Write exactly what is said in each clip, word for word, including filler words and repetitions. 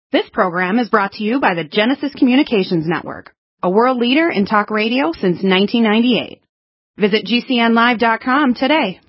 This program is brought to you by the Genesis Communications Network, a world leader in talk radio since nineteen ninety-eight. Visit G C N live dot com today.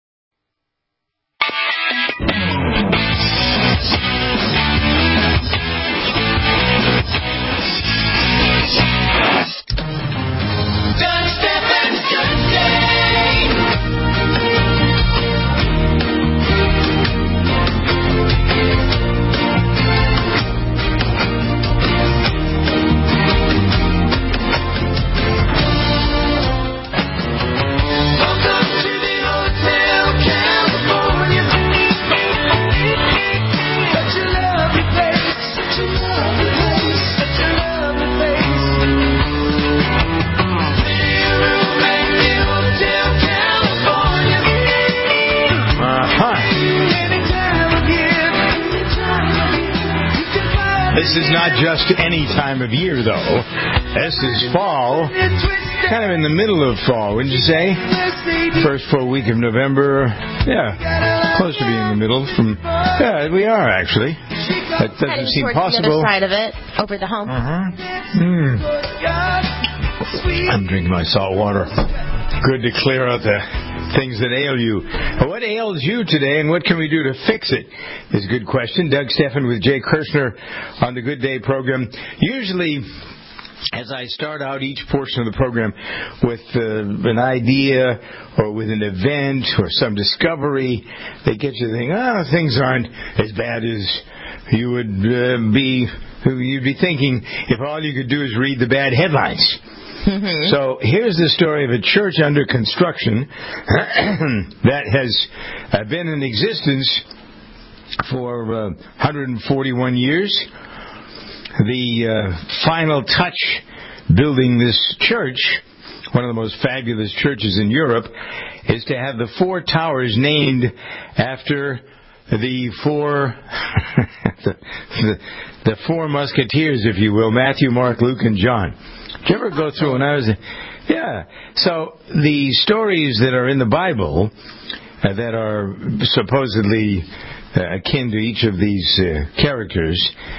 This is not just any time of year, though. This is fall, kind of in the middle of fall, wouldn't you say? First full week of November. Yeah, close to being in the middle. From yeah, we are actually. That doesn't Heading seem towards possible. The other side of it, over the hump. Uh-huh. Mm. I'm drinking my salt water. Good to clear out the things that ail you. What ails you today, and what can we do to fix it, is a good question. Doug Steffen with Jay Kirshner on the Good Day program. Usually, as I start out each portion of the program with uh, an idea or with an event or some discovery, they get you to think, oh, things aren't as bad as you would uh, be, you'd be thinking if all you could do is read the bad headlines. Mm-hmm. So here's the story of a church under construction that has uh, been in existence for uh, one hundred forty-one years. The uh, final touch building this church, one of the most fabulous churches in Europe, is to have the four towers named after the four the, the, the four musketeers, if you will, Matthew, Mark, Luke, and John. Did you ever go through when I was... Yeah. So the stories that are in the Bible uh, that are supposedly uh, akin to each of these uh, characters,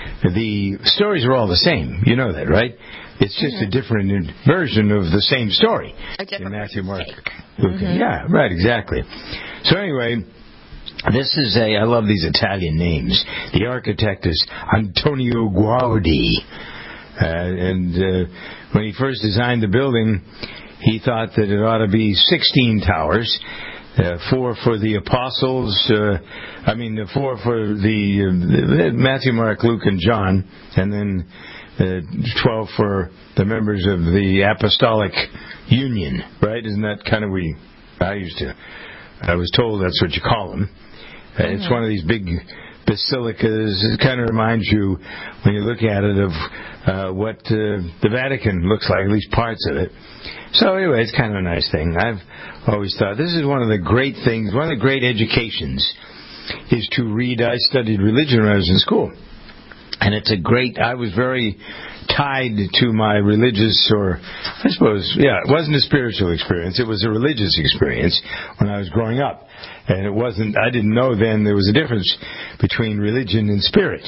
the stories are all the same. You know that, right? It's just mm-hmm. a different version of the same story. In Matthew, Mark, Luke. Mm-hmm. Yeah, right, exactly. So anyway... This is a, I love these Italian names. The architect is Antonio Guardi. Uh, and uh, when he first designed the building, he thought that it ought to be sixteen towers. Uh, four for the apostles, uh, I mean, uh, four for the uh, Matthew, Mark, Luke, and John, and then uh, twelve for the members of the Apostolic Union, right? Isn't that kind of we, I used to, I was told that's what you call them. Uh, mm-hmm. It's one of these big basilicas. It kind of reminds you, when you look at it, of uh, what uh, the Vatican looks like, at least parts of it. So anyway, it's kind of a nice thing. I've always thought this is one of the great things, one of the great educations is to read. I studied religion when I was in school. And it's a great, I was very tied to my religious, or I suppose, yeah, it wasn't a spiritual experience. It was a religious experience when I was growing up. And it wasn't, I didn't know then there was a difference between religion and spirit.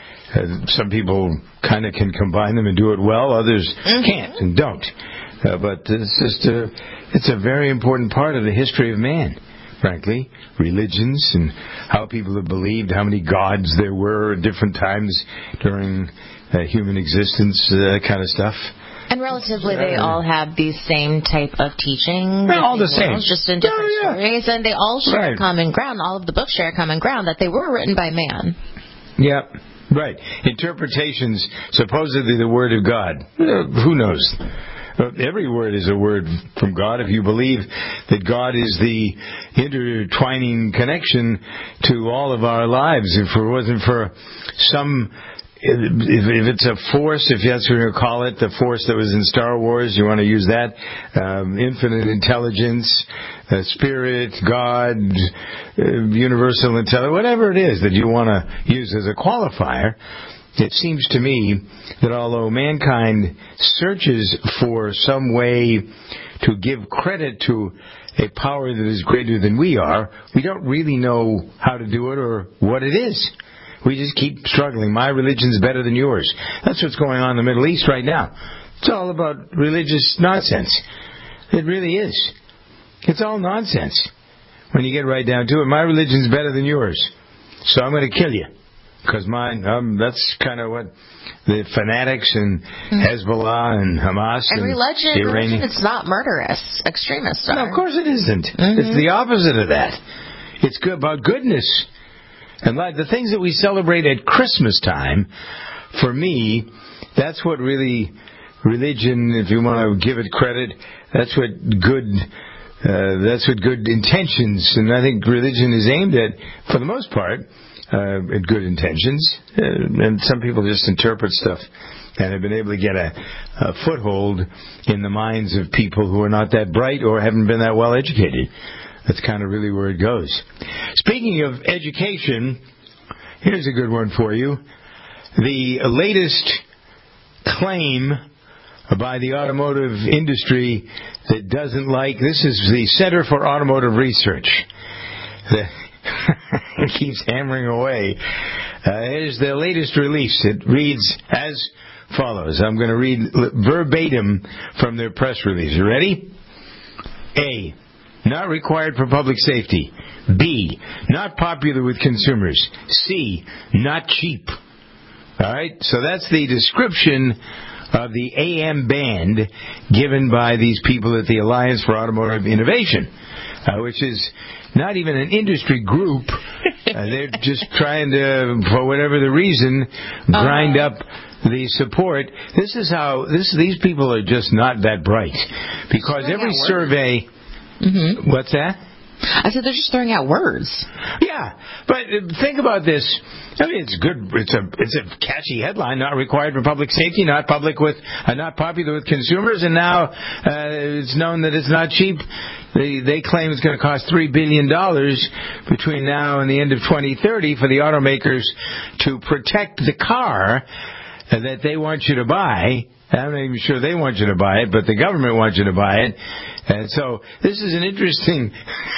Uh, some people kind of can combine them and do it well. Others mm-hmm. can't and don't. Uh, but it's just a, it's a very important part of the history of man, frankly. Religions and how people have believed, how many gods there were at different times during uh, human existence, uh, that kind of stuff. And relatively, they all have the same type of teaching. They're all the same. Just in different oh, yeah. stories. And they all share right. common ground. All of the books share common ground, that they were written by man. Yeah, right. Interpretations, supposedly the Word of God. Uh, who knows? Uh, every word is a word from God. If you believe that God is the intertwining connection to all of our lives, if it wasn't for some... If, if it's a force, if that's what you call it, the force that was in Star Wars, you want to use that, um, infinite intelligence, uh, spirit, God, uh, universal intelligence, whatever it is that you want to use as a qualifier, it seems to me that although mankind searches for some way to give credit to a power that is greater than we are, we don't really know how to do it or what it is. We just keep struggling. My religion's better than yours. That's what's going on in the Middle East right now. It's all about religious nonsense. It really is. It's all nonsense when you get right down to it. My religion's better than yours, so I'm going to kill you. Because mine, um, that's kind of what the fanatics and mm-hmm. Hezbollah and Hamas and, and religion, the Iranian... religion, it's not murderous. Extremists are. No, of course it isn't. Mm-hmm. It's the opposite of that. It's good about goodness. And like the things that we celebrate at Christmas time, for me, that's what really religion, if you want to give it credit, that's what good... Uh, that's what good intentions, and I think religion is aimed at, for the most part, Uh, at good intentions, uh, and some people just interpret stuff and have been able to get a, a foothold in the minds of people who are not that bright or haven't been that well educated. That's kind of really where it goes. Speaking of education, here's a good one for you. The latest claim by the automotive industry that doesn't like, this is the Center for Automotive Research. The It keeps hammering away. Uh, here's the latest release. It reads as follows. I'm going to read verbatim from their press release. You ready? A. Not required for public safety. B. Not popular with consumers. C. Not cheap. All right? So that's the description of the A M band given by these people at the Alliance for Automotive Innovation, uh, which is not even an industry group. Uh, they're just trying to, for whatever the reason, grind uh, up the support. This is how this. These people are just not that bright, because every survey. Mm-hmm. What's that? I said they're just throwing out words. Yeah, but think about this. I mean, it's good. It's a it's a catchy headline. Not required for public safety. Not public with uh, not popular with consumers. And now uh, it's known that it's not cheap. They they claim it's going to cost three billion dollars between now and the end of twenty thirty for the automakers to protect the car that they want you to buy. I'm not even sure they want you to buy it, but the government wants you to buy it. And so this is an interesting,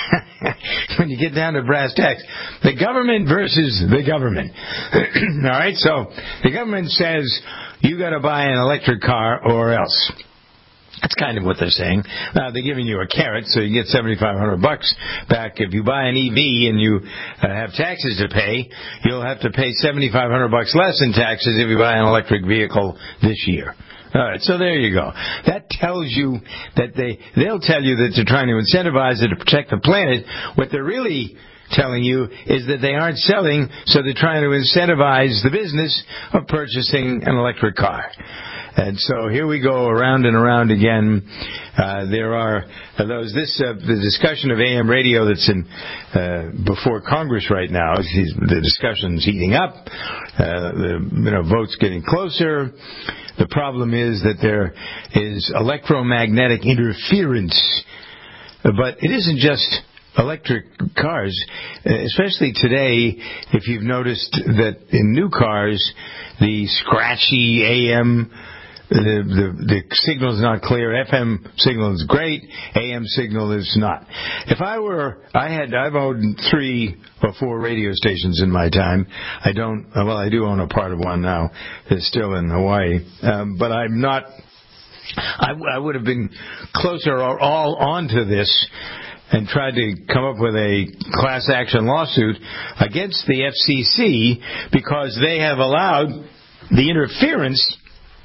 when you get down to brass tacks, the government versus the government. All right, so the government says you got to buy an electric car or else. That's kind of what they're saying. Uh, they're giving you a carrot, so you get seventy-five hundred bucks back. If you buy an E V and you uh, have taxes to pay, you'll have to pay seventy-five hundred bucks less in taxes if you buy an electric vehicle this year. All right, so there you go. That tells you that they, they'll tell you that they're trying to incentivize it to protect the planet. What they're really telling you is that they aren't selling, so they're trying to incentivize the business of purchasing an electric car. And so here we go around and around again. Uh, there are those, this, uh, the discussion of A M radio that's in, uh, before Congress right now. The discussion's heating up. Uh, the, you know, votes getting closer. The problem is that there is electromagnetic interference. But it isn't just electric cars, especially today. If you've noticed that in new cars, the scratchy A M, the the, the signal is not clear. F M signal is great. A M signal is not. If I were, I had, I've owned three or four radio stations in my time. I don't. Well, I do own a part of one now. It's still in Hawaii, um, but I'm not. I, I would have been closer or all onto this and tried to come up with a class action lawsuit against the F C C because they have allowed the interference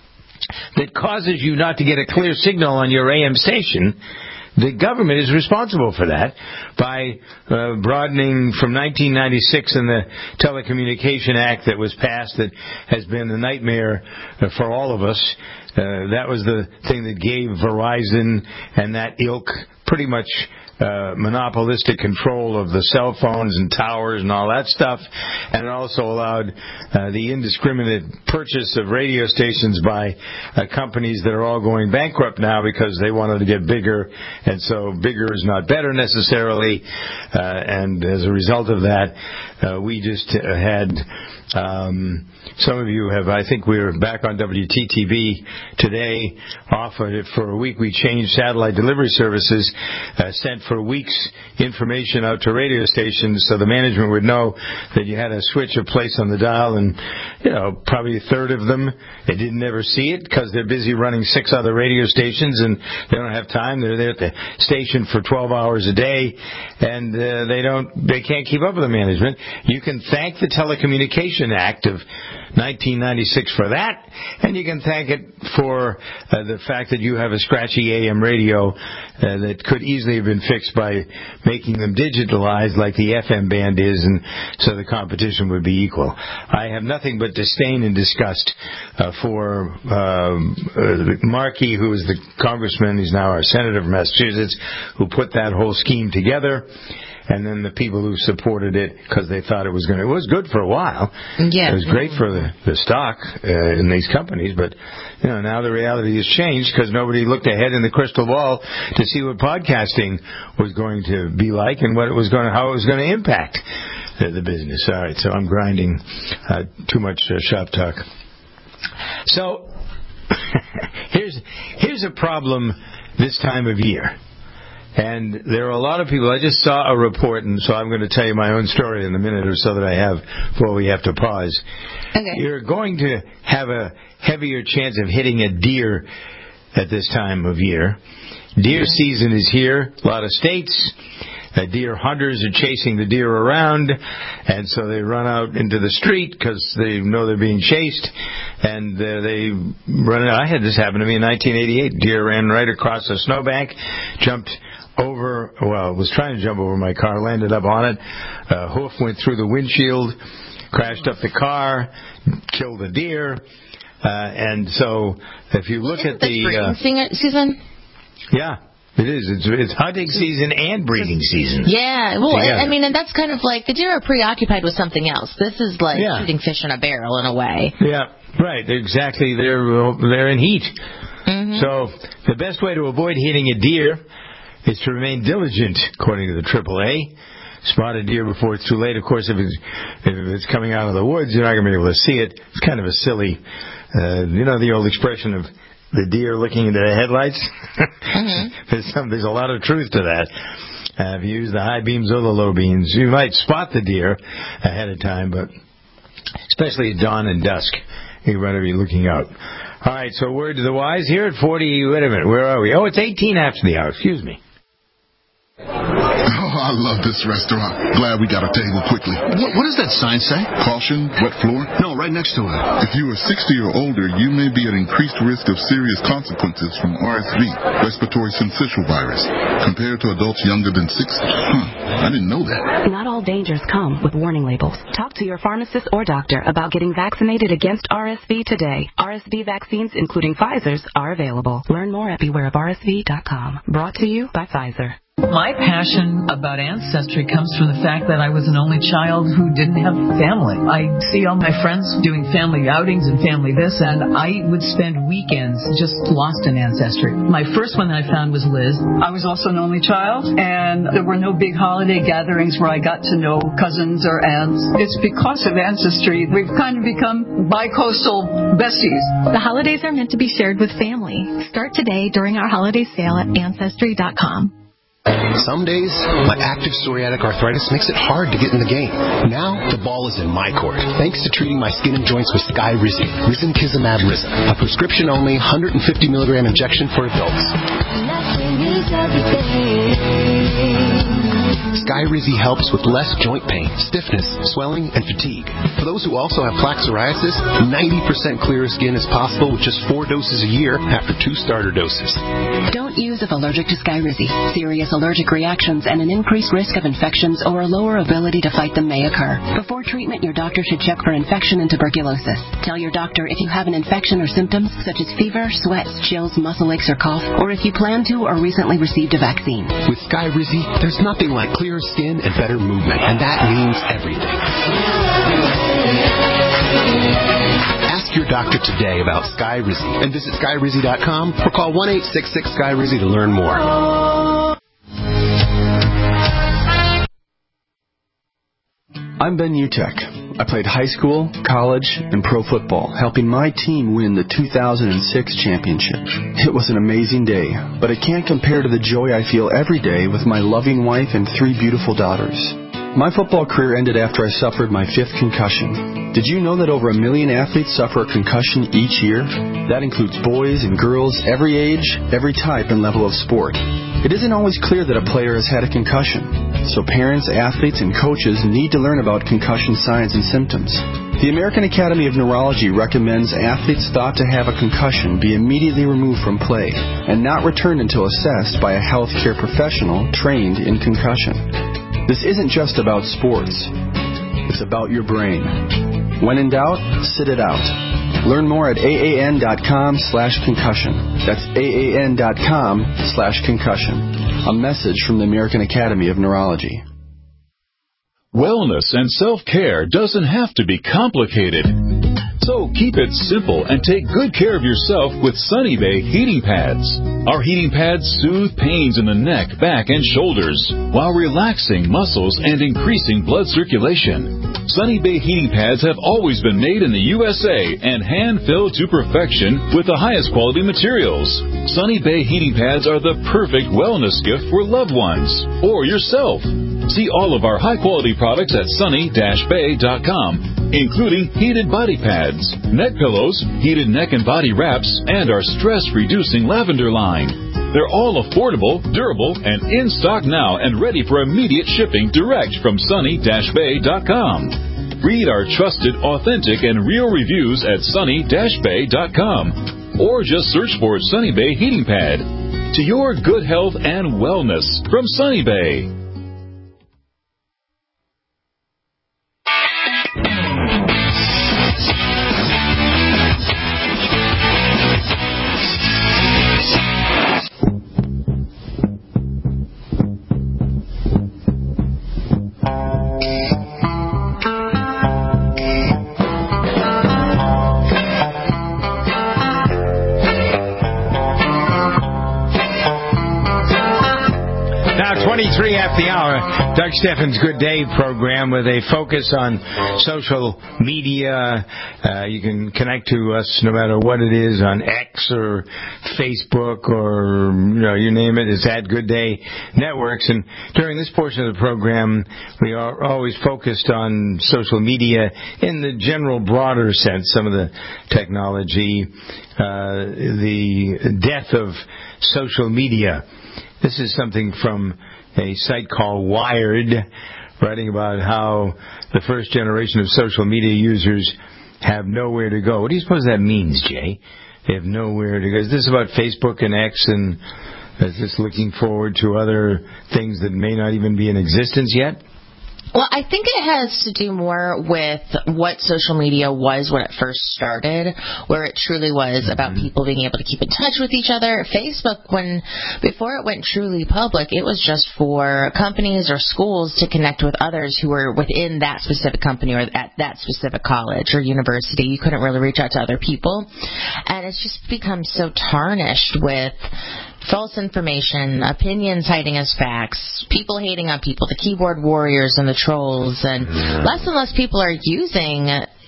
that causes you not to get a clear signal on your A M station. The government is responsible for that by uh, broadening from nineteen ninety-six in the Telecommunication Act that was passed that has been a nightmare uh, for all of us. Uh, that was the thing that gave Verizon and that ilk pretty much uh, monopolistic control of the cell phones and towers and all that stuff. And it also allowed uh, the indiscriminate purchase of radio stations by uh, companies that are all going bankrupt now because they wanted to get bigger. And so bigger is not better necessarily. Uh, and as a result of that, uh, we just had Um, some of you have, I think we were back on W T T V today, offered it for a week. We changed satellite delivery services, uh, sent for weeks information out to radio stations so the management would know that you had to switch a place on the dial, and, you know, probably a third of them, they didn't ever see it because they're busy running six other radio stations and they don't have time. They're there at the station for twelve hours a day, and uh, they don't, they can't keep up with the management. You can thank the Telecommunications Act of nineteen ninety-six for that, and you can thank it for uh, the fact that you have a scratchy A M radio uh, that could easily have been fixed by making them digitalized like the F M band is, and so the competition would be equal. I have nothing but disdain and disgust uh, for um, uh, Markey, who is the congressman, he's now our senator from Massachusetts, who put that whole scheme together. And then the people who supported it because they thought it was going to, it was good for a while. Yeah. It was great for the, the stock uh, in these companies, but, you know, now the reality has changed because nobody looked ahead in the crystal ball to see what podcasting was going to be like and what it was going to, how it was going to impact the, the business. All right, so I'm grinding uh, too much uh, shop talk. So here's here's a problem this time of year. And there are a lot of people, I just saw a report, and so I'm going to tell you my own story in the minute or so that I have before we have to pause. Okay. You're going to have a heavier chance of hitting a deer at this time of year. Deer season is here. A lot of states, uh, deer hunters are chasing the deer around, and so they run out into the street because they know they're being chased, and uh, they run out. I had this happen to me in nineteen eighty-eight. Deer ran right across a snowbank, jumped over, well, was trying to jump over my car, landed up on it. A hoof went through the windshield, crashed up the car, killed the deer. Uh, and so if you look Isn't at the... breeding uh, season? Yeah, it is. It's, it's hunting season and breeding season. Yeah, well, together. I mean, and that's kind of like, the deer are preoccupied with something else. This is like Yeah. shooting fish in a barrel in a way. Yeah, right, exactly. They're, they're in heat. Mm-hmm. So the best way to avoid hitting a deer is to remain diligent, according to the triple A. Spot a deer before it's too late. Of course, if it's, if it's coming out of the woods, you're not going to be able to see it. It's kind of a silly, uh, you know, the old expression of the deer looking into the headlights? Mm-hmm. there's, some, there's a lot of truth to that. Uh, if you use the high beams or the low beams, you might spot the deer ahead of time, but especially at dawn and dusk, you better be looking out. All right, so word to the wise here at forty. Wait a minute, where are we? Oh, it's eighteen after the hour. Excuse me. Oh, I love this restaurant. Glad we got a table quickly. What, what does that sign say? Caution, wet floor. No, right next to it. If you are sixty or older, you may be at increased risk of serious consequences from R S V, respiratory syncytial virus, compared to adults younger than sixty. Huh, I didn't know that. Not all dangers come with warning labels. Talk to your pharmacist or doctor about getting vaccinated against R S V today. R S V vaccines, including Pfizer's, are available. Learn more at beware of R S V dot com. Brought to you by Pfizer. My passion about Ancestry comes from the fact that I was an only child who didn't have family. I see all my friends doing family outings and family this, and I would spend weekends just lost in Ancestry. My first one that I found was Liz. I was also an only child, and there were no big holiday gatherings where I got to know cousins or aunts. It's because of Ancestry. We've kind of become bi-coastal besties. The holidays are meant to be shared with family. Start today during our holiday sale at Ancestry dot com. Some days, my active psoriatic arthritis makes it hard to get in the game. Now, the ball is in my court, thanks to treating my skin and joints with Skyrizi, Risankizumab Risa, a prescription-only one hundred fifty milligram injection for adults. Skyrizi helps with less joint pain, stiffness, swelling, and fatigue. For those who also have plaque psoriasis, ninety percent clearer skin is possible with just four doses a year after two starter doses. Don't use if allergic to Skyrizi. Serious allergic reactions and an increased risk of infections or a lower ability to fight them may occur. Before treatment, your doctor should check for infection and tuberculosis. Tell your doctor if you have an infection or symptoms such as fever, sweats, chills, muscle aches, or cough, or if you plan to or recently received a vaccine. With Skyrizi, there's nothing like clearer skin and better movement, and that means everything. Ask your doctor today about Skyrizi and visit Skyrizi dot com or call one eight six six Skyrizi to learn more. I'm Ben Utek. I played high school, college, and pro football, helping my team win the two thousand six championship. It was an amazing day, but it can't compare to the joy I feel every day with my loving wife and three beautiful daughters. My football career ended after I suffered my fifth concussion. Did you know that over a million athletes suffer a concussion each year? That includes boys and girls, every age, every type and level of sport. It isn't always clear that a player has had a concussion, so parents, athletes, and coaches need to learn about concussion signs and symptoms. The American Academy of Neurology recommends athletes thought to have a concussion be immediately removed from play and not returned until assessed by a healthcare professional trained in concussion. This isn't just about sports. It's about your brain. When in doubt, sit it out. Learn more at aan.com slash concussion. That's aan.com slash concussion. A message from the American Academy of Neurology. Wellness and self-care doesn't have to be complicated. So keep it simple and take good care of yourself with Sunny Bay heating pads. Our heating pads soothe pains in the neck, back, and shoulders while relaxing muscles and increasing blood circulation. Sunny Bay heating pads have always been made in the U S A and hand-filled to perfection with the highest quality materials. Sunny Bay heating pads are the perfect wellness gift for loved ones or yourself. See all of our high-quality products at sunny dash bay dot com, including heated body pads, neck pillows, heated neck and body wraps, and our stress-reducing lavender line. They're all affordable, durable, and in stock now and ready for immediate shipping direct from sunny dash bay dot com. Read our trusted, authentic, and real reviews at sunny dash bay dot com or just search for Sunny Bay Heating Pad. To your good health and wellness from Sunny Bay. twenty-three after the hour, Doug Steffens' Good Day program with a focus on social media. Uh, you can connect to us no matter what it is on X or Facebook or, you know, you name it. It's at Good Day Networks. And during this portion of the program, we are always focused on social media in the general broader sense, some of the technology, uh, the death of social media. This is something from a site called Wired, writing about how the first generation of social media users have nowhere to go. What do you suppose that means, Jay? They have nowhere to go. Is this about Facebook and X, and is this looking forward to other things that may not even be in existence yet? Well, I think it has to do more with what social media was when it first started, where it truly was about mm-hmm. people being able to keep in touch with each other. Facebook, when before it went truly public, it was just for companies or schools to connect with others who were within that specific company or at that specific college or university. You couldn't really reach out to other people. And it's just become so tarnished with false information, opinions hiding as facts, people hating on people, the keyboard warriors and the trolls, and yeah. less and less people are using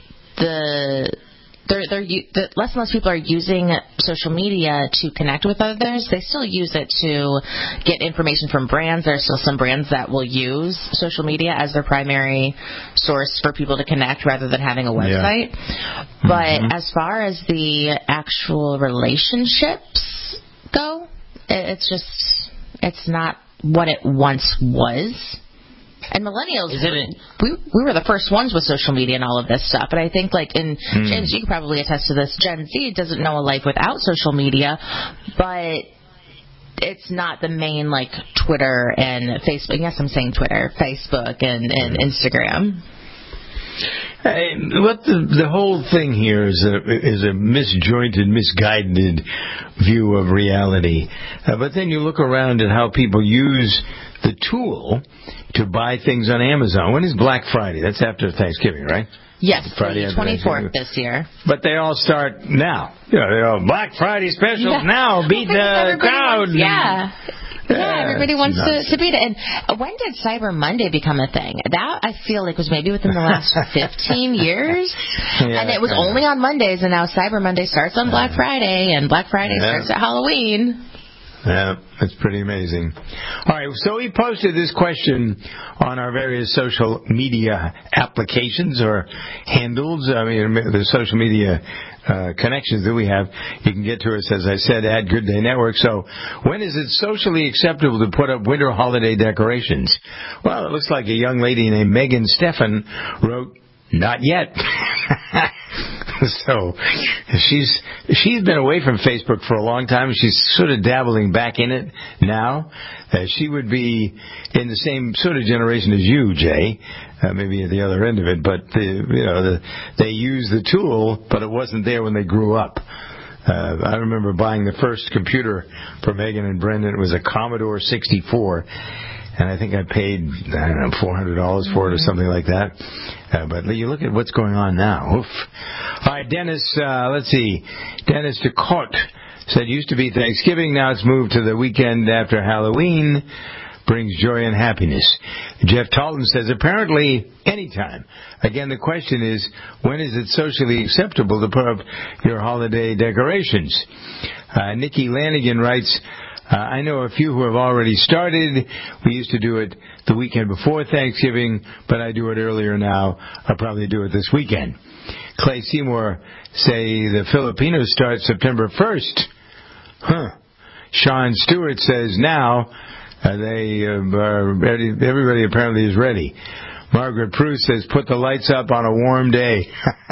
the. They're, they're, the, less and less people are using social media to connect with others. They still use it to get information from brands. There are still some brands that will use social media as their primary source for people to connect rather than having a website. Yeah. But mm-hmm. as far as the actual relationships go, it's just, it's not what it once was. And millennials, Isn't it? we we were the first ones with social media and all of this stuff. But I think, like, in hmm. James, you can probably attest to this, Gen Z doesn't know a life without social media, but it's not the main, like, Twitter and Facebook. Yes, I'm saying Twitter, Facebook, and, and Instagram. Hey, what the the whole thing here is a is a misjointed, misguided view of reality. Uh, but then you look around at how people use the tool to buy things on Amazon. When is Black Friday? That's after Thanksgiving, right? Yes, Friday the twenty-fourth this year. But they all start now. You know, they're all Black Friday specials yeah. now. Beat the crowd. Yeah. Yeah, everybody wants to, to beat it. And when did Cyber Monday become a thing? That, I feel like, was maybe within the last fifteen years. Yeah, and it was only on Mondays, and now Cyber Monday starts on Black Friday, and Black Friday yeah. starts at Halloween. Yeah, that's pretty amazing. All right, so we posted this question on our various social media applications or handles. I mean, the social media uh, connections that we have. You can get to us, as I said, at Good Day Network. So when is it socially acceptable to put up winter holiday decorations? Well, it looks like a young lady named Megan Steffen wrote, not yet. So she's she's been away from Facebook for a long time. She's sort of dabbling back in it now. Uh, she would be in the same sort of generation as you, Jay, uh, maybe at the other end of it. But the, you know, the, they used the tool, but it wasn't there when they grew up. Uh, I remember buying the first computer for Megan and Brendan. It was a Commodore sixty-four. And I think I paid, I don't know, four hundred dollars for it or something like that. Uh, but you look at what's going on now. Oof. All right, Dennis, uh, let's see. Dennis DeCote said, used to be Thanksgiving, now it's moved to the weekend after Halloween. Brings joy and happiness. Jeff Talton says, apparently anytime. Again, the question is, when is it socially acceptable to put up your holiday decorations? Uh, Nikki Lanigan writes, Uh, I know a few who have already started. We used to do it the weekend before Thanksgiving, but I do it earlier now. I'll probably do it this weekend. Clay Seymour say the Filipinos start September first. Huh. Sean Stewart says now uh, they uh, are ready. Everybody apparently is ready. Margaret Pruce says put the lights up on a warm day.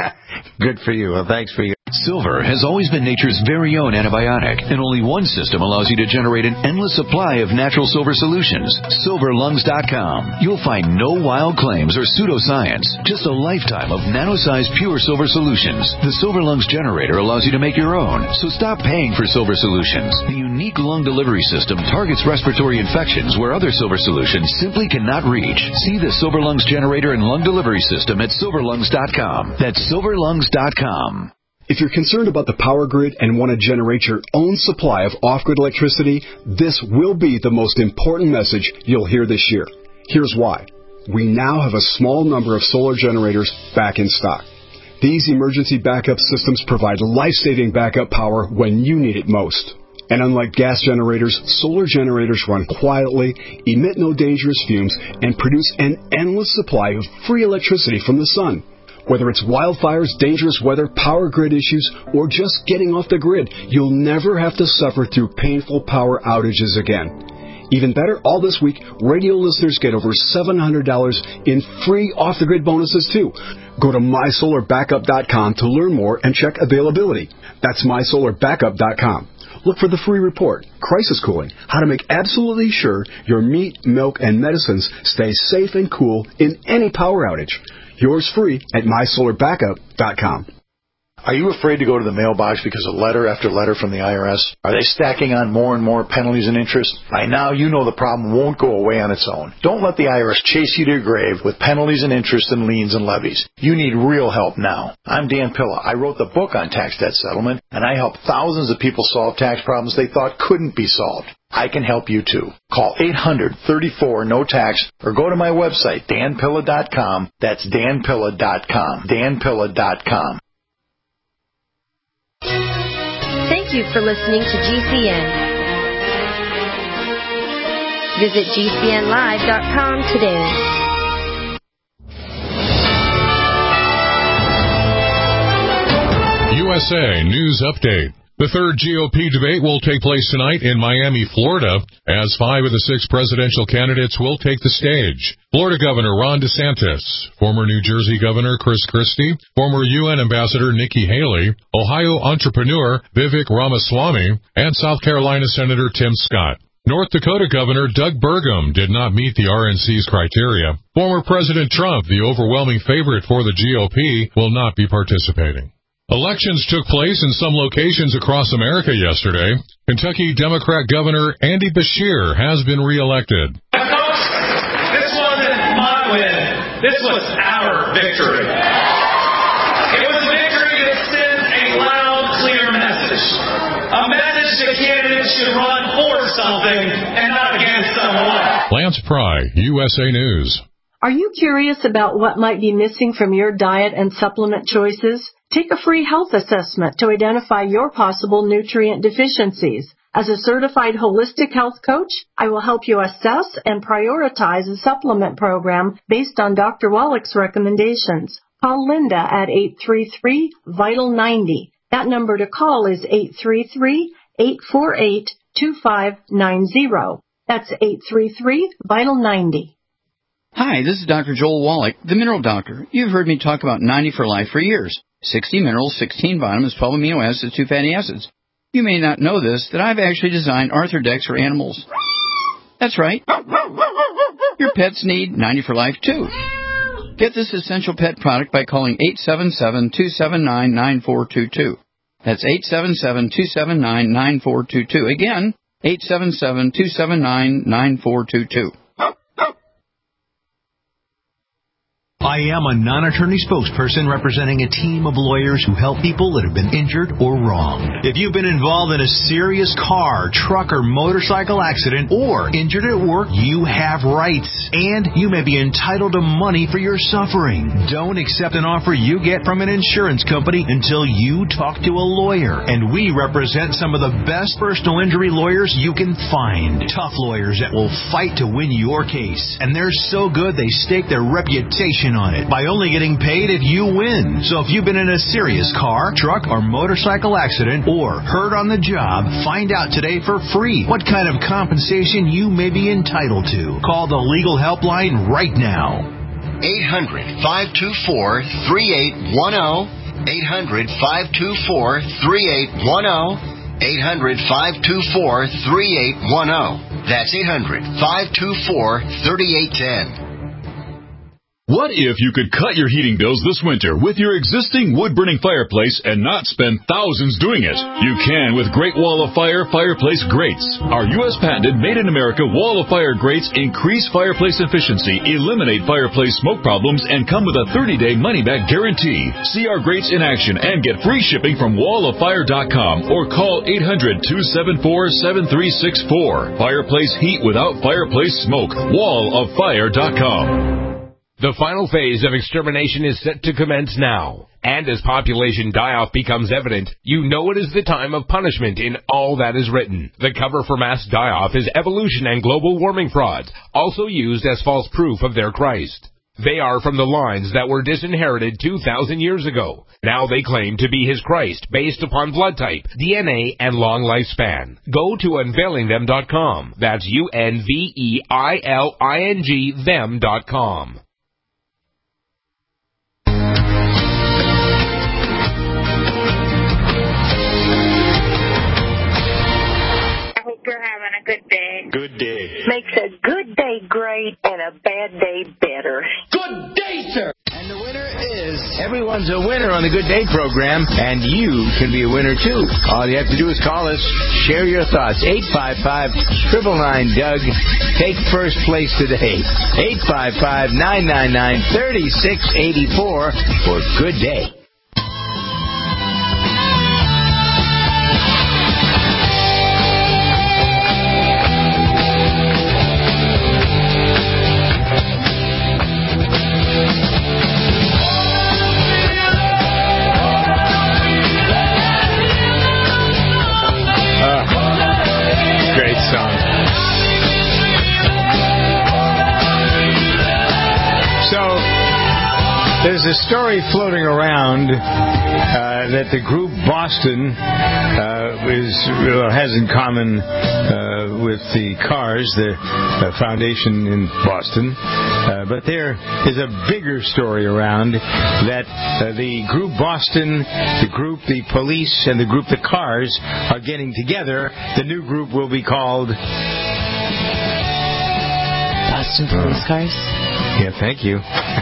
Good for you. Well, thanks for you. Silver has always been nature's very own antibiotic, and only one system allows you to generate an endless supply of natural silver solutions. silver lungs dot com. You'll find no wild claims or pseudoscience, just a lifetime of nano-sized pure silver solutions. The Silver Lungs generator allows you to make your own, so stop paying for silver solutions. The unique lung delivery system targets respiratory infections where other silver solutions simply cannot reach. See the Silver Lungs generator and lung delivery system at silver lungs dot com. That's silver lungs dot com. If you're concerned about the power grid and want to generate your own supply of off-grid electricity, this will be the most important message you'll hear this year. Here's why. We now have a small number of solar generators back in stock. These emergency backup systems provide life-saving backup power when you need it most. And unlike gas generators, solar generators run quietly, emit no dangerous fumes, and produce an endless supply of free electricity from the sun. Whether it's wildfires, dangerous weather, power grid issues, or just getting off the grid, you'll never have to suffer through painful power outages again. Even better, all this week, radio listeners get over seven hundred dollars in free off-the-grid bonuses, too. Go to my solar backup dot com to learn more and check availability. That's my solar backup dot com. Look for the free report, Crisis Cooling, how to make absolutely sure your meat, milk, and medicines stay safe and cool in any power outage. Yours free at my solar backup dot com. Are you afraid to go to the mailbox because of letter after letter from the I R S? Are they stacking on more and more penalties and interest? By now, you know the problem won't go away on its own. Don't let the I R S chase you to your grave with penalties and interest and liens and levies. You need real help now. I'm Dan Pilla. I wrote the book on tax debt settlement, and I help thousands of people solve tax problems they thought couldn't be solved. I can help you too. Call eight hundred, thirty-four, no tax or go to my website, dan pilla dot com. That's dan pilla dot com. dan pilla dot com. Thank you for listening to G C N. Visit G C N live dot com today. U S A News Update. The third G O P debate will take place tonight in Miami, Florida, as five of the six presidential candidates will take the stage. Florida Governor Ron DeSantis, former New Jersey Governor Chris Christie, former U N Ambassador Nikki Haley, Ohio entrepreneur Vivek Ramaswamy, and South Carolina Senator Tim Scott. North Dakota Governor Doug Burgum did not meet the R N C's criteria. Former President Trump, the overwhelming favorite for the G O P, will not be participating. Elections took place in some locations across America yesterday. Kentucky Democrat Governor Andy Beshear has been reelected. Folks, this wasn't my win. This was our victory. It was a victory that sent a loud, clear message. A message that candidates should run for something and not against someone. Lance Pry, U S A News. Are you curious about what might be missing from your diet and supplement choices? Take a free health assessment to identify your possible nutrient deficiencies. As a certified holistic health coach, I will help you assess and prioritize a supplement program based on Doctor Wallach's recommendations. Call Linda at eight three three, VITAL ninety. That number to call is eight three three, eight four eight, two five nine zero. That's eight three three, VITAL ninety. Hi, this is Doctor Joel Wallach, the Mineral Doctor. You've heard me talk about ninety for Life for years. sixty minerals, sixteen vitamins, twelve amino acids, two fatty acids. You may not know this, that I've actually designed Arthrodex for animals. That's right. Your pets need ninety for Life, too. Get this essential pet product by calling eight seven seven, two seven nine, nine four two two. That's eight seven seven, two seven nine, nine four two two. Again, eight seven seven, two seven nine, nine four two two. I am a non-attorney spokesperson representing a team of lawyers who help people that have been injured or wronged. If you've been involved in a serious car, truck, or motorcycle accident or injured at work, you have rights, and you may be entitled to money for your suffering. Don't accept an offer you get from an insurance company until you talk to a lawyer, and we represent some of the best personal injury lawyers you can find. Tough lawyers that will fight to win your case, and they're so good they stake their reputation on it by only getting paid if you win. So if you've been in a serious car, truck, or motorcycle accident or hurt on the job, find out today for free what kind of compensation you may be entitled to. Call the legal helpline right now. eight hundred, five two four, three eight one zero. eight hundred, five two four, three eight one zero. eight hundred, five two four, three eight one zero. That's eight hundred, five two four, three eight one zero. What if you could cut your heating bills this winter with your existing wood-burning fireplace and not spend thousands doing it? You can with Great Wall of Fire Fireplace Grates. Our U S patented made-in-America Wall of Fire grates increase fireplace efficiency, eliminate fireplace smoke problems, and come with a thirty-day money-back guarantee. See our grates in action and get free shipping from wall of fire dot com or call eight hundred, two seven four, seven three six four. Fireplace heat without fireplace smoke. wall of fire dot com. The final phase of extermination is set to commence now. And as population die-off becomes evident, you know it is the time of punishment in all that is written. The cover for mass die-off is evolution and global warming frauds, also used as false proof of their Christ. They are from the lines that were disinherited two thousand years ago. Now they claim to be his Christ based upon blood type, D N A, and long lifespan. Go to unveiling them dot com. That's U N V E I L I N G them dot com. You're having a good day. Good day. Makes a good day great and a bad day better. Good day, sir. And the winner is... Everyone's a winner on the Good Day program, and you can be a winner, too. All you have to do is call us, share your thoughts. eight five five, nine nine nine, Doug. Take first place today. eight five five, nine nine nine, three six eight four for Good Day. There's a story floating around uh, that the group Boston uh, is well, has in common uh, with the Cars, the uh, foundation in Boston. Uh, but there is a bigger story around that uh, the group Boston, the group the Police, and the group the Cars are getting together. The new group will be called Boston Police Cars. Yeah, thank you.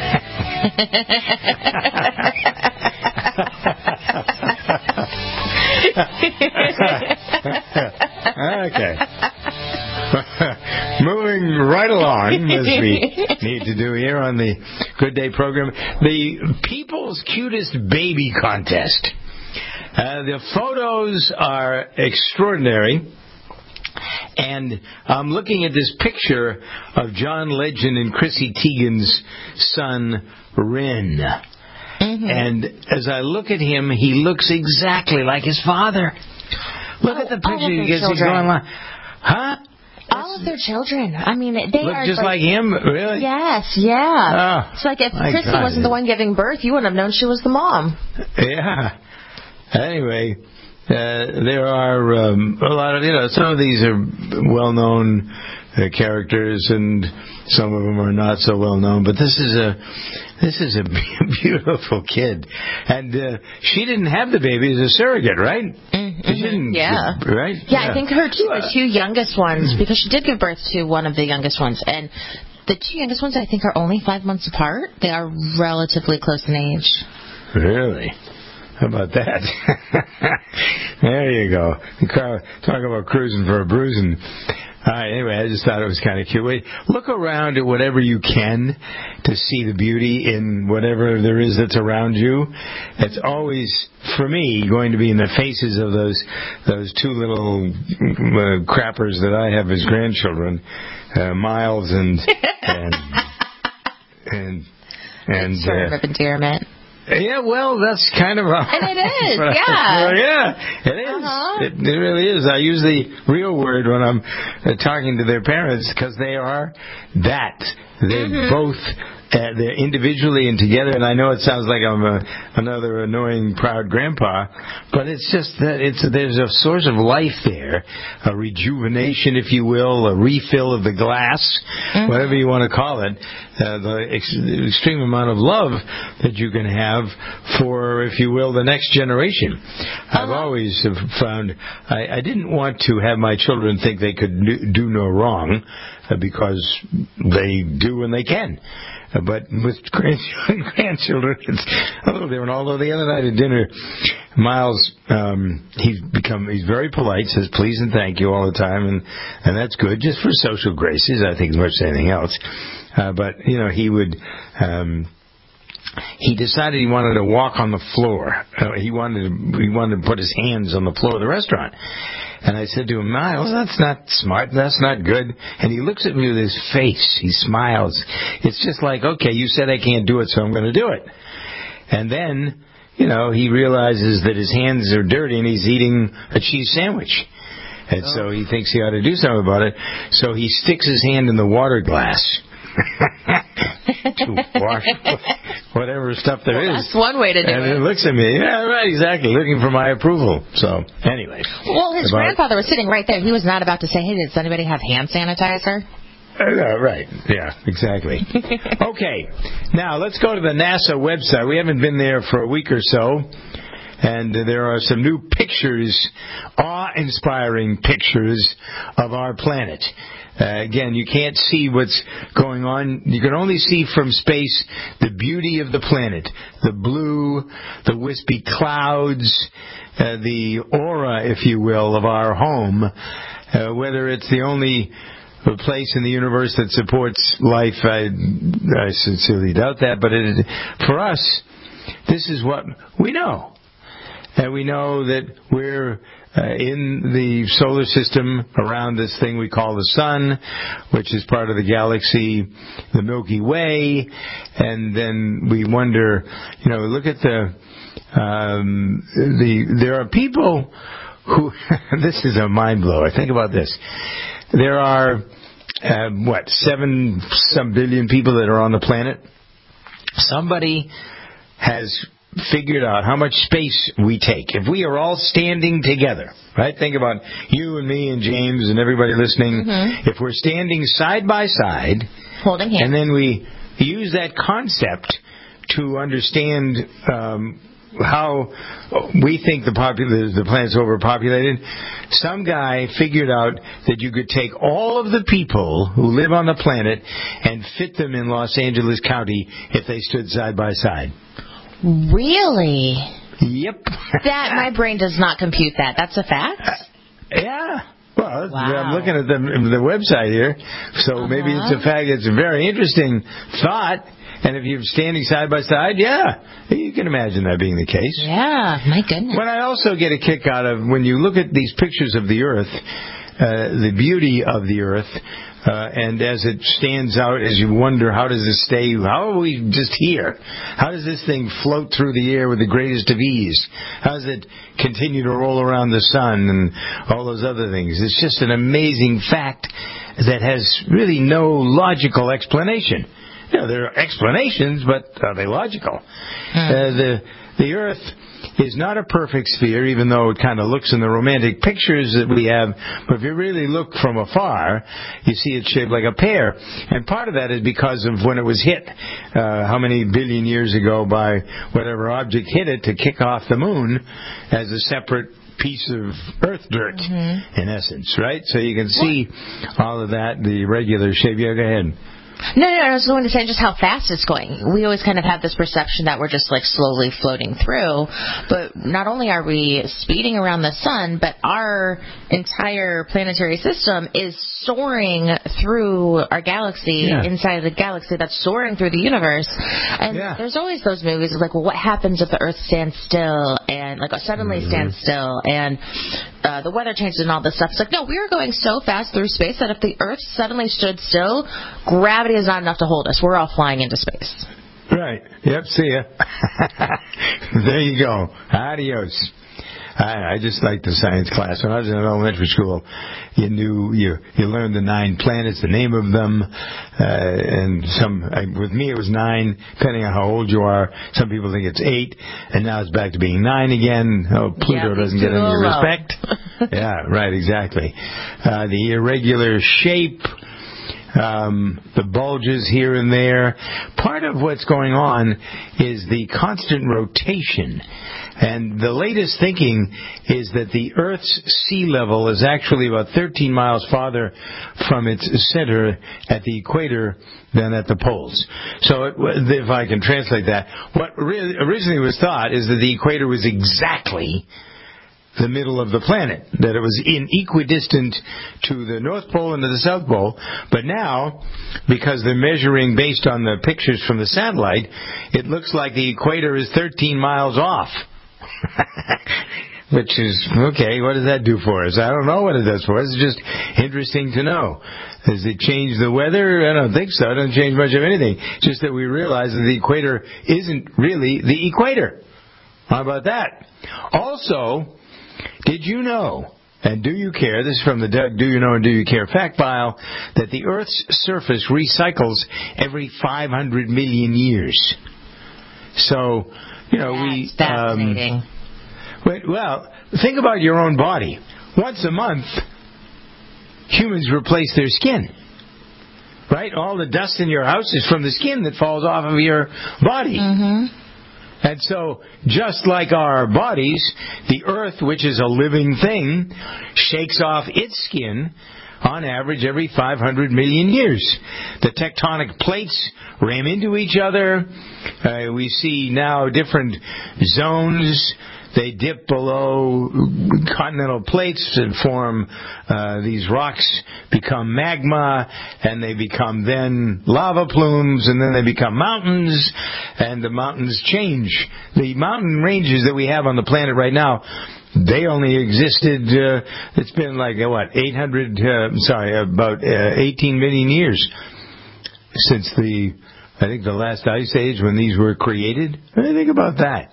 Okay. Moving right along, as we need to do here on the Good Day program, the People's Cutest Baby Contest. Uh, the photos are extraordinary. And I'm looking at this picture of John Legend and Chrissy Teigen's son, Ren. Mm-hmm. And as I look at him, he looks exactly like his father. Look oh, at the picture. You get going on. Huh? All of their children. I mean, they look are just like, like him, really. Yes, yeah. Oh, it's like if Chrissy God. wasn't the one giving birth, you wouldn't have known she was the mom. Yeah. Anyway, uh, there are um, a lot of you know. Some of these are well-known uh, characters, and some of them are not so well-known. But this is a this is a beautiful kid, and uh, she didn't have the baby as a surrogate, right? Mm-hmm. She didn't, yeah. Right? Yeah, yeah, I think her two, the two youngest ones, because she did give birth to one of the youngest ones, and the two youngest ones I think are only five months apart. They are relatively close in age. Really? How about that? There you go. Talk about cruising for a bruising. All right, anyway, I just thought it was kind of cute. Wait, look around at whatever you can to see the beauty in whatever there is that's around you. It's always, for me, going to be in the faces of those those two little uh, crappers that I have as grandchildren, uh, Miles and and and and sort uh, of endearment. Yeah, well, that's kind of a... And it is, well, yeah. yeah, it is. Uh-huh. It, it really is. I use the real word when I'm uh, talking to their parents because they are that. They're mm-hmm. both... Uh, they're individually and together, and I know it sounds like I'm a, another annoying, proud grandpa, but it's just that it's there's a source of life there, a rejuvenation, if you will, a refill of the glass, mm-hmm. whatever you want to call it, uh, the, ex- the extreme amount of love that you can have for, if you will, the next generation. Uh-huh. I've always have found I, I didn't want to have my children think they could do no wrong, uh, because they do when they can. But with grandchildren, it's a little different. Although the other night at dinner, Miles, um, he's become, he's very polite, says please and thank you all the time, and, and that's good, just for social graces, I think, as much as anything else. Uh, but, you know, he would, um, he decided he wanted to walk on the floor. Uh, he wanted to, he wanted to put his hands on the floor of the restaurant. And I said to him, Miles, that's not smart. That's not good. And he looks at me with his face. He smiles. It's just like, okay, you said I can't do it, so I'm going to do it. And then, you know, he realizes that his hands are dirty and he's eating a cheese sandwich. And oh. so he thinks he ought to do something about it. So he sticks his hand in the water glass. to wash whatever stuff there well, is. That's one way to do and it. And he looks at me. Yeah, right, exactly. Looking for my approval. So, anyway. Well, his about, grandfather was sitting right there. He was not about to say, hey, does anybody have hand sanitizer? Uh, right. Yeah, exactly. Okay. Now, let's go to the NASA website. We haven't been there for a week or so. And uh, there are some new pictures, awe-inspiring pictures of our planet. Uh, again, you can't see what's going on. You can only see from space the beauty of the planet, the blue, the wispy clouds, uh, the aura, if you will, of our home. Uh, whether it's the only place in the universe that supports life, I, I sincerely doubt that. But it, for us, this is what we know. And we know that we're uh, in the solar system around this thing we call the sun, which is part of the galaxy, the Milky Way. And then we wonder, you know, look at the, um, the, there are people who, this is a mind blower. Think about this. There are, uh, what, seven, some billion people that are on the planet. Somebody has figured out how much space we take. If we are all standing together, right? Think about you and me and James and everybody listening. Mm-hmm. If we're standing side by side, holding hands, and then we use that concept to understand um, how we think the popul- the planet's overpopulated, some guy figured out that you could take all of the people who live on the planet and fit them in Los Angeles County if they stood side by side. Really? Yep. That my brain does not compute that. That's a fact? Uh, yeah. Well, wow. I'm looking at the the website here, so uh-huh. maybe it's a fact. It's a very interesting thought. And if you're standing side by side, yeah, you can imagine that being the case. Yeah, my goodness. What I also get a kick out of when you look at these pictures of the Earth, uh, the beauty of the Earth. Uh, and as it stands out, as you wonder, how does it stay? How are we just here? How does this thing float through the air with the greatest of ease? How does it continue to roll around the sun and all those other things? It's just an amazing fact that has really no logical explanation. You know, there are explanations, but are they logical? Hmm. Uh, the the Earth is not a perfect sphere, even though it kind of looks in the romantic pictures that we have. But if you really look from afar, you see it's shaped like a pear. And part of that is because of when it was hit, uh, how many billion years ago by whatever object hit it to kick off the moon as a separate piece of earth dirt, mm-hmm. in essence, right? So you can see all of that, the irregular shape. Yeah, go ahead. No, no, I was going to say just how fast it's going. We always kind of have this perception that we're just like slowly floating through, but not only are we speeding around the sun, but our entire planetary system is soaring through our galaxy, yeah. inside of the galaxy that's soaring through the universe. And yeah. there's always those movies of like, well, what happens if the Earth stands still and like suddenly mm-hmm. stands still and uh, the weather changes and all this stuff. It's like, no, we are going so fast through space that if the Earth suddenly stood still, gravity is not enough to hold us. We're all flying into space. Right. Yep. See ya. There you go. Adios. I, I just liked the science class. When I was in elementary school, you knew you you learned the nine planets, the name of them, uh, and some. I, with me, it was nine, depending on how old you are. Some people think it's eight, and now it's back to being nine again. Oh, Pluto yeah, doesn't get any low. respect. Yeah. Right. Exactly. Uh, the irregular shape. Um, the bulges here and there. Part of what's going on is the constant rotation. And the latest thinking is that the Earth's sea level is actually about thirteen miles farther from its center at the equator than at the poles. So it, if I can translate that, what really originally was thought is that the equator was exactly the middle of the planet, that it was in equidistant to the North Pole and to the South Pole. But now, because they're measuring based on the pictures from the satellite, it looks like the equator is thirteen miles off. Which is, okay, what does that do for us? I don't know what it does for us. It's just interesting to know. Does it change the weather? I don't think so. It doesn't change much of anything. Just that we realize that the equator isn't really the equator. How about that? Also, did you know, and do you care, this is from the Doug Do You Know and Do You Care fact file, that the Earth's surface recycles every five hundred million years. So, you know, That's we... fascinating. Um, well, think about your own body. Once a month, humans replace their skin. Right? All the dust in your house is from the skin that falls off of your body. Mm-hmm. And so, just like our bodies, the Earth, which is a living thing, shakes off its skin on average every five hundred million years. The tectonic plates ram into each other. Uh, we see now different zones. They dip below continental plates and form uh, these rocks, become magma, and they become then lava plumes, and then they become mountains, and the mountains change. The mountain ranges that we have on the planet right now, they only existed, uh, it's been like, uh, what, eight hundred, uh, sorry, about uh, eighteen million years since the, I think the last ice age when these were created. What do you think about that?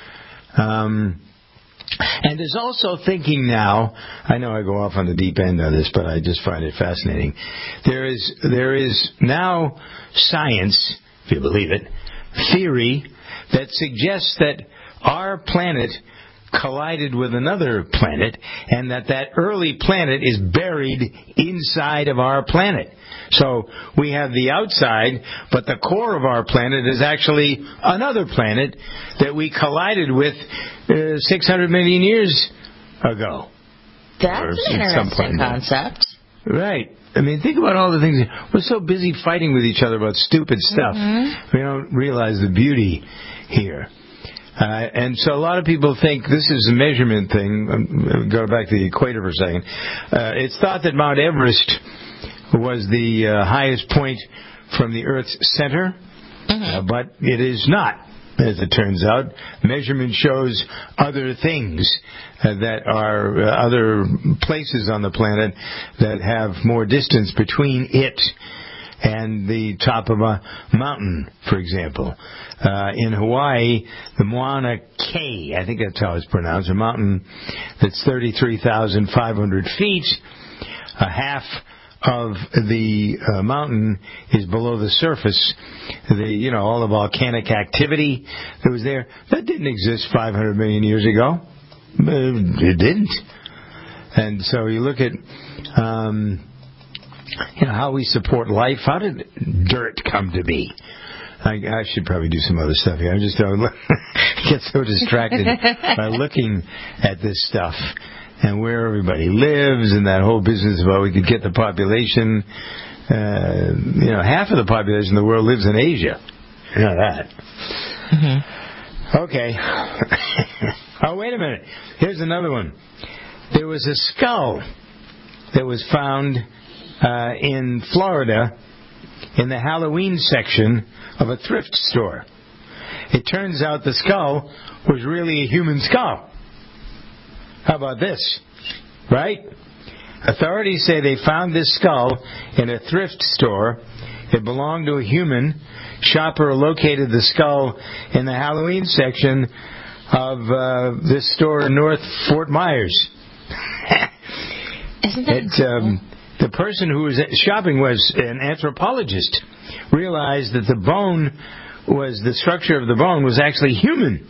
Um, and there's also thinking now, I know I go off on the deep end of this, but I just find it fascinating. There is, there is now science, if you believe it, theory that suggests that our planet collided with another planet, and that that early planet is buried inside of our planet. So we have the outside, but the core of our planet is actually another planet that we collided with uh, six hundred million years ago. That's an interesting concept. Right. I mean, think about all the things. We're so busy fighting with each other about stupid stuff. Mm-hmm. We don't realize the beauty here. Uh, and so a lot of people think this is a measurement thing. Um, go back to the equator for a second. Uh, it's thought that Mount Everest was the uh, highest point from the Earth's center, mm-hmm. uh, but it is not. as it turns out. Measurement shows other things uh, that are uh, other places on the planet that have more distance between it and the top of a mountain, for example. Uh, in Hawaii, the Mauna Kea, I think that's how it's pronounced, a mountain that's thirty-three thousand five hundred feet. A half of the uh, mountain is below the surface. The, you know, all the volcanic activity that was there, that didn't exist five hundred million years ago. It didn't. And so you look at, um, you know, how we support life. How did dirt come to be? I, I should probably do some other stuff here. I just don't get so distracted by looking at this stuff and where everybody lives and that whole business about we could get the population. Uh, you know, half of the population of the world lives in Asia. You know that. Mm-hmm. Okay. Oh, wait a minute. Here's another one. There was a skull that was found uh, in Florida in the Halloween section of a thrift store. It turns out the skull was really a human skull. How about this? Right? Authorities say they found this skull in a thrift store. It belonged to a human. Shopper located the skull in the Halloween section of uh, this store in North Fort Myers. Isn't that it, um, the person who was shopping was an anthropologist. Realized that the bone was, the structure of the bone was actually human.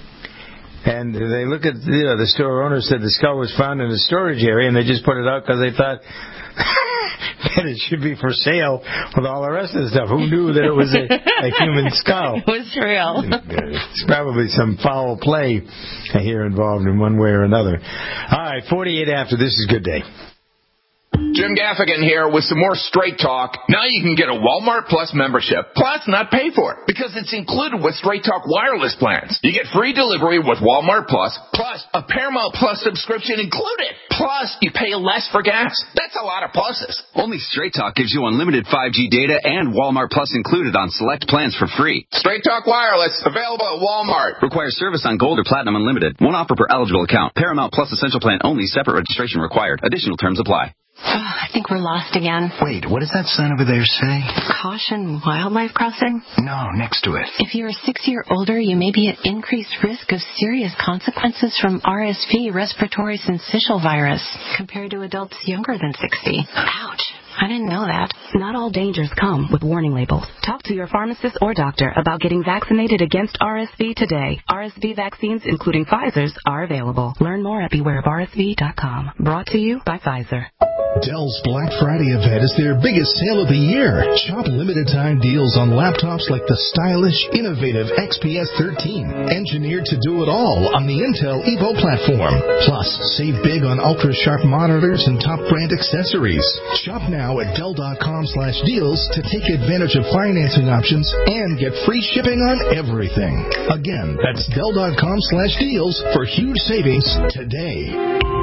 And they look at, you know, the store owner said the skull was found in a storage area, and they just put it out because they thought that it should be for sale with all the rest of the stuff. Who knew that it was a, a human skull? It was real. It's probably some foul play here involved in one way or another. All right, forty-eight after. This is Good Day. Jim Gaffigan here with some more Straight Talk. Now you can get a Walmart Plus membership, plus not pay for it, because it's included with Straight Talk wireless plans. You get free delivery with Walmart Plus, plus a Paramount Plus subscription included. Plus, you pay less for gas. That's a lot of pluses. Only Straight Talk gives you unlimited five G data and Walmart Plus included on select plans for free. Straight Talk wireless, available at Walmart. Requires service on Gold or Platinum Unlimited. One offer per eligible account. Paramount Plus Essential Plan only. Separate registration required. Additional terms apply. Oh, I think we're lost again. Wait, what does that sign over there say? Caution, wildlife crossing? No, next to it. If you're six year older, you may be at increased risk of serious consequences from R S V, respiratory syncytial virus, compared to adults younger than sixty. Ouch. I didn't know that. Not all dangers come with warning labels. Talk to your pharmacist or doctor about getting vaccinated against R S V today. R S V vaccines, including Pfizer's, are available. Learn more at beware of R S V dot com. Brought to you by Pfizer. Dell's Black Friday event is their biggest sale of the year. Shop limited-time deals on laptops like the stylish, innovative X P S thirteen, engineered to do it all on the Intel Evo platform. Plus, save big on ultra-sharp monitors and top-brand accessories. Shop now at Dell.com slash deals to take advantage of financing options and get free shipping on everything. Again, that's Dell.com slash deals for huge savings today.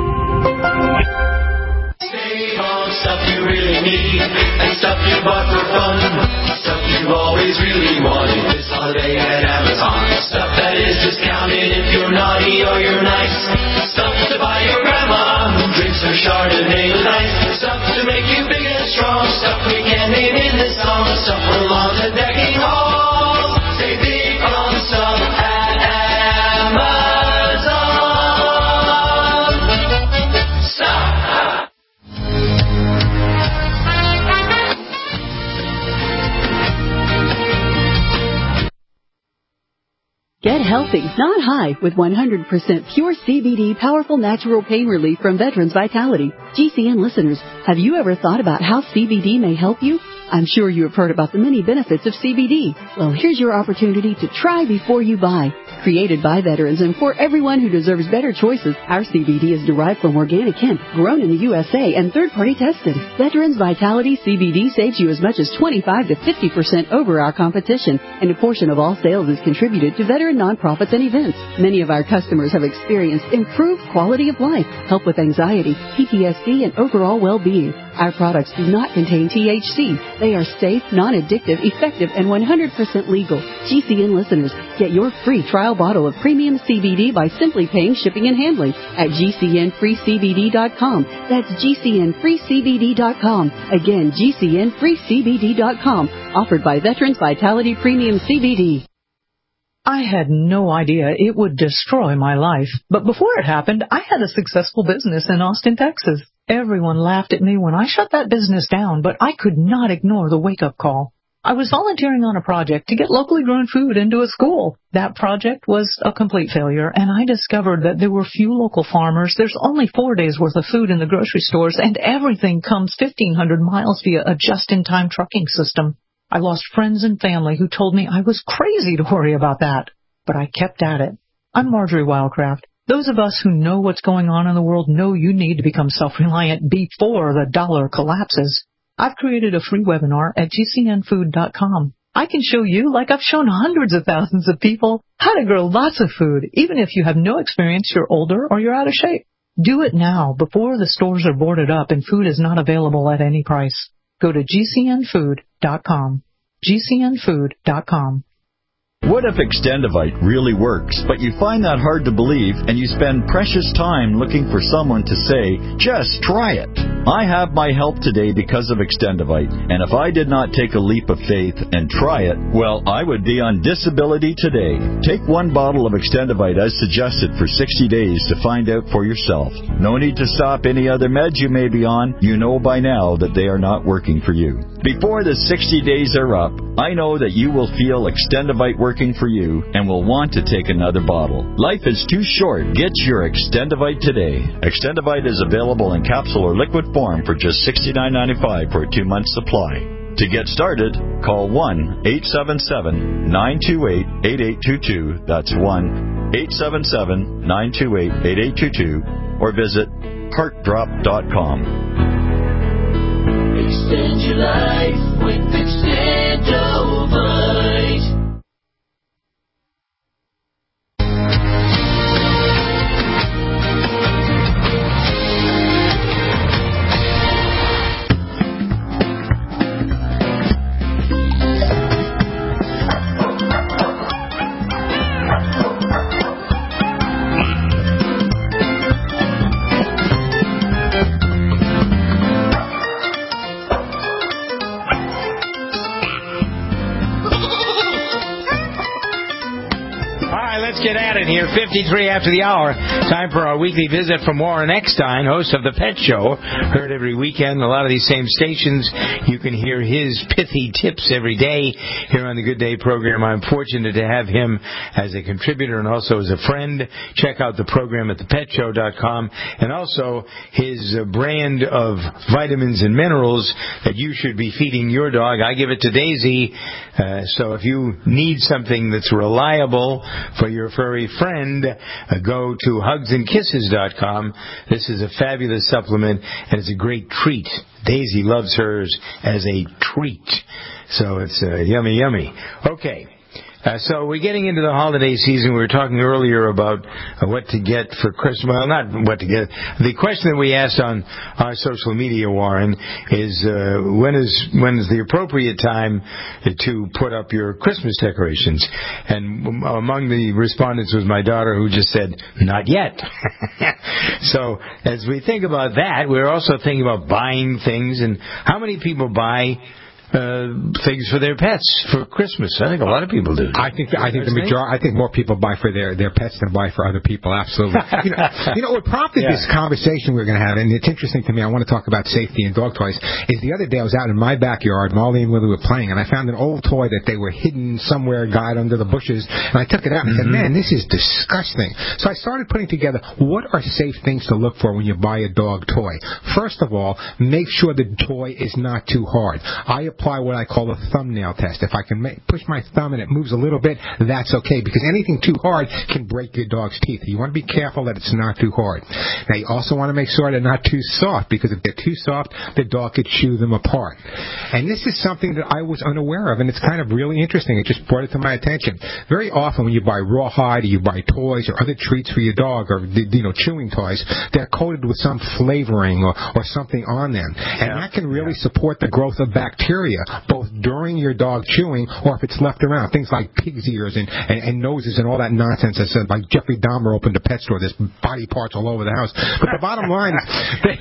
Save on stuff you really need and stuff you bought for fun. Stuff you've always really wanted this holiday at Amazon. Stuff that is discounted if you're naughty or you're nice. Stuff to buy your grandma who drinks her Chardonnay with ice. Stuff to make you big and strong. Stuff we can't name in this song. Stuff for lawns and decking halls. Save big on stuff at Amazon. Stop. Get healthy, not high, with one hundred percent pure C B D powerful natural pain relief from Veterans Vitality. G C N listeners, have you ever thought about how C B D may help you? I'm sure you have heard about the many benefits of C B D. Well, here's your opportunity to try before you buy. Created by veterans and for everyone who deserves better choices, our C B D is derived from organic hemp, grown in the U S A, and third-party tested. Veterans Vitality C B D saves you as much as twenty-five to fifty percent over our competition, and a portion of all sales is contributed to veteran nonprofits and events. Many of our customers have experienced improved quality of life, help with anxiety, P T S D, and overall well-being. Our products do not contain T H C. They are safe, non-addictive, effective, and one hundred percent legal. G C N listeners, get your free trial bottle of premium C B D by simply paying shipping and handling at G C N free C B D dot com. That's G C N free C B D dot com. Again, G C N free C B D dot com. Offered by Veterans Vitality Premium C B D. I had no idea it would destroy my life. But before it happened, I had a successful business in Austin, Texas. Everyone laughed at me when I shut that business down, but I could not ignore the wake-up call. I was volunteering on a project to get locally grown food into a school. That project was a complete failure, and I discovered that there were few local farmers. There's only four days' worth of food in the grocery stores, and everything comes fifteen hundred miles via a just-in-time trucking system. I lost friends and family who told me I was crazy to worry about that, but I kept at it. I'm Marjorie Wildcraft. Those of us who know what's going on in the world know you need to become self-reliant before the dollar collapses. I've created a free webinar at G C N food dot com. I can show you, like I've shown hundreds of thousands of people, how to grow lots of food, even if you have no experience, you're older, or you're out of shape. Do it now, before the stores are boarded up and food is not available at any price. Go to G C N food dot com. G C N food dot com. What if Extendivite really works, but you find that hard to believe and you spend precious time looking for someone to say, just try it? I have my help today because of Extendivite, and if I did not take a leap of faith and try it, well, I would be on disability today. Take one bottle of Extendivite as suggested for sixty days to find out for yourself. No need to stop any other meds you may be on. You know by now that they are not working for you. Before the sixty days are up, I know that you will feel Extendivite working for you and will want to take another bottle. Life is too short. Get your Extendivite today. Extendivite is available in capsule or liquid form for just sixty-nine ninety-five for a two-month supply. To get started, call one eight seven seven, nine two eight, eight eight two two. That's one eight seven seven, nine two eight, eight eight two two. Or visit heart drop dot com. Extend your life with Extendovite. Get at it here, fifty-three after the hour. Time for our weekly visit from Warren Eckstein, host of The Pet Show. Heard every weekend, a lot of these same stations. You can hear his pithy tips every day here on the Good Day program. I'm fortunate to have him as a contributor and also as a friend. Check out the program at the pet show dot com, and also his brand of vitamins and minerals that you should be feeding your dog. I give it to Daisy. Uh, so if you need something that's reliable for your furry friend, uh, go to hugs and kisses dot com. This is a fabulous supplement, and it's a great treat. Daisy loves hers as a treat. So it's uh, yummy, yummy. Okay. Uh, so we're getting into the holiday season. We were talking earlier about uh, what to get for Christmas. Well, not what to get. The question that we asked on our social media, Warren, is uh, when is when is the appropriate time to put up your Christmas decorations? And among the respondents was my daughter, who just said, not yet. So as we think about that, we're also thinking about buying things. And how many people buy Uh, things for their pets for Christmas? I think a lot of people do. I think I think the majority. I think more people buy for their, their pets than buy for other people. Absolutely. you know, you know what prompted yeah. this conversation we're going to have, and it's interesting to me. I want to talk about safety and dog toys. Is the other day I was out in my backyard, Molly and Willie were playing, and I found an old toy that they were hidden somewhere, guide under the bushes, and I took it out and mm-hmm. said, "Man, this is disgusting." So I started putting together what are safe things to look for when you buy a dog toy. First of all, make sure the toy is not too hard. I apply what I call a thumbnail test. If I can make, push my thumb and it moves a little bit, that's okay, because anything too hard can break your dog's teeth. You want to be careful that it's not too hard. Now, you also want to make sure they're not too soft, because if they're too soft, the dog could chew them apart. And this is something that I was unaware of, and it's kind of really interesting. It just brought it to my attention. Very often when you buy rawhide or you buy toys or other treats for your dog, or, you know, chewing toys, they're coated with some flavoring or, or something on them. And yeah. that can really yeah. support the growth of bacteria, both during your dog chewing or if it's left around. Things like pig's ears and, and, and noses and all that nonsense that said, like Jeffrey Dahmer opened a pet store, there's body parts all over the house. But the bottom line is... They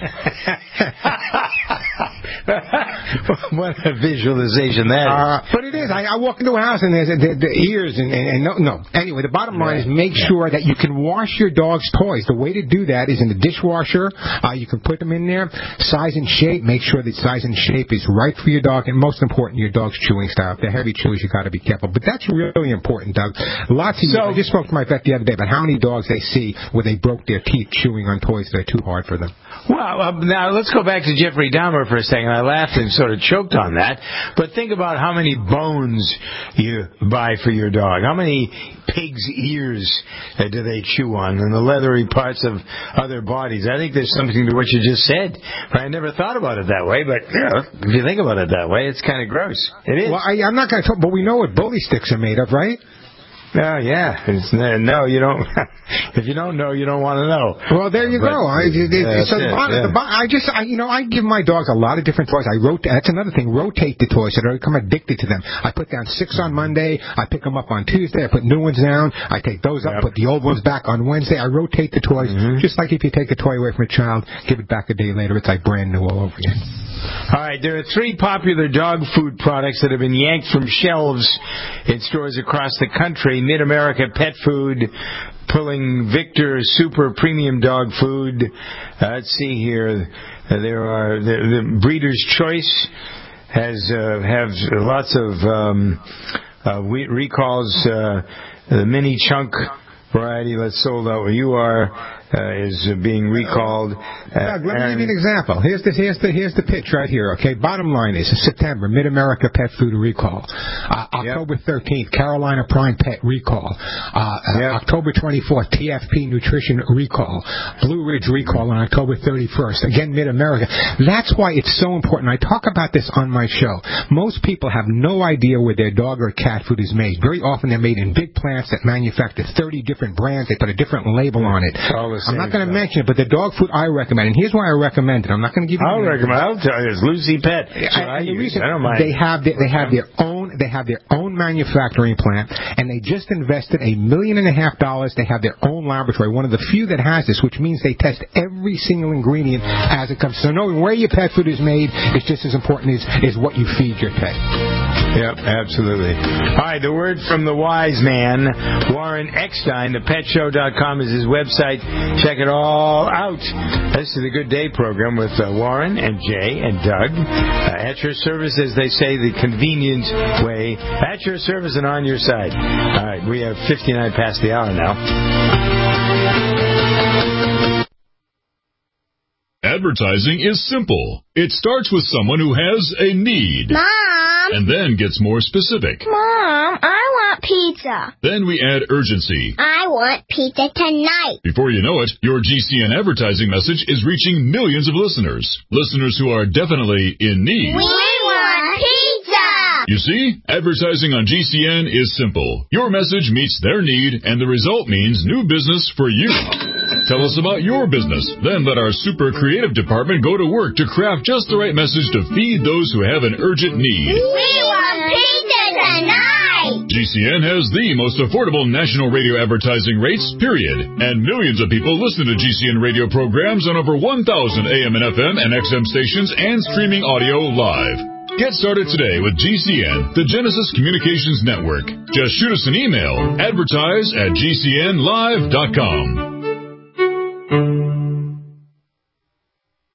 what a visualization that is. Uh, but it is. I, I walk into a house and there's the, the ears and, and, and no, no. Anyway, the bottom line right. is make yeah. sure that you can wash your dog's toys. The way to do that is in the dishwasher. Uh, you can put them in there. Size and shape. Make sure the size and shape is right for your dog. And most important, your dog's chewing style. If they're heavy chews, you got to be careful. But that's really important, Doug. Lots of so, you, I just spoke to my vet the other day about how many dogs they see where they broke their teeth chewing on toys that are too hard for them. Well, uh, now let's go back to Jeffrey Dahmer for a second. I laughed and sort of choked on that. But think about how many bones you buy for your dog. How many pig's ears uh, do they chew on, and the leathery parts of other bodies? I think there's something to what you just said. I never thought about it that way, but you know, if you think about it that way, it's kind of gross. It is. Well, I, I'm not going to talk, but we know what bully sticks are made of, right? Oh, yeah. It's, no, you don't. If you don't know, you don't want to know. Well, there you but, go. I, it, yeah, so the it, bottom, yeah. the bottom, I just, I, you know, I give my dogs a lot of different toys. I rotate. That's another thing. Rotate the toys so they become addicted to them. I put down six on Monday. I pick them up on Tuesday. I put new ones down. I take those up. Yep. Put the old ones back on Wednesday. I rotate the toys, mm-hmm. just like if you take a toy away from a child, give it back a day later. It's like brand new all over again. All right, there are three popular dog food products that have been yanked from shelves in stores across the country. Mid-America Pet Food pulling Victor Super Premium Dog Food. Uh, let's see here. Uh, there are the, the Breeder's Choice has uh, have lots of um, uh, recalls. Uh, the mini chunk variety that's sold out where you are uh, is being recalled. Uh, Doug, let me give you an example. Here's the, here's the, here's the pitch right here, okay? Bottom line is September, Mid-America Pet Food Recall. Uh, October yep. thirteenth, Carolina Prime Pet Recall. Uh, yep. October twenty-fourth, T F P Nutrition Recall. Blue Ridge Recall on October thirty-first. Again, Mid-America. That's why it's so important. I talk about this on my show. Most people have no idea where their dog or cat food is made. Very often they're made in big plants that manufacture thirty different brands. They put a different label on it. I'm not going to mention it, but the dog food I recommend, and here's why I recommend it. I'm not going to give you. I'll recommend. I'll tell you, it's Lucy Pet. I, I, the reason, I don't mind. They have their, they have their own they have their own manufacturing plant, and they just invested a million and a half dollars. They have their own laboratory, one of the few that has this, which means they test every single ingredient as it comes. So knowing where your pet food is made is just as important as is what you feed your pet. Yep, absolutely. All right, the word from the wise man, Warren Eckstein. The pet show dot com is his website. Check it all out. This is the Good Day program with uh, Warren and Jay and Doug. Uh, at your service, as they say, the convenient way. At your service and on your side. All right, we have fifty-nine past the hour now. Advertising is simple. It starts with someone who has a need. Mom! And then gets more specific. Mom, I want pizza. Then we add urgency. I want pizza tonight. Before you know it, your G C N advertising message is reaching millions of listeners. Listeners who are definitely in need. We want pizza! You see, advertising on G C N is simple. Your message meets their need, and the result means new business for you. Tell us about your business. Then let our super creative department go to work to craft just the right message to feed those who have an urgent need. We want pizza tonight! G C N has the most affordable national radio advertising rates, period. And millions of people listen to G C N radio programs on over one thousand A M and F M and X M stations and streaming audio live. Get started today with G C N, the Genesis Communications Network. Just shoot us an email, advertise at G C N live dot com.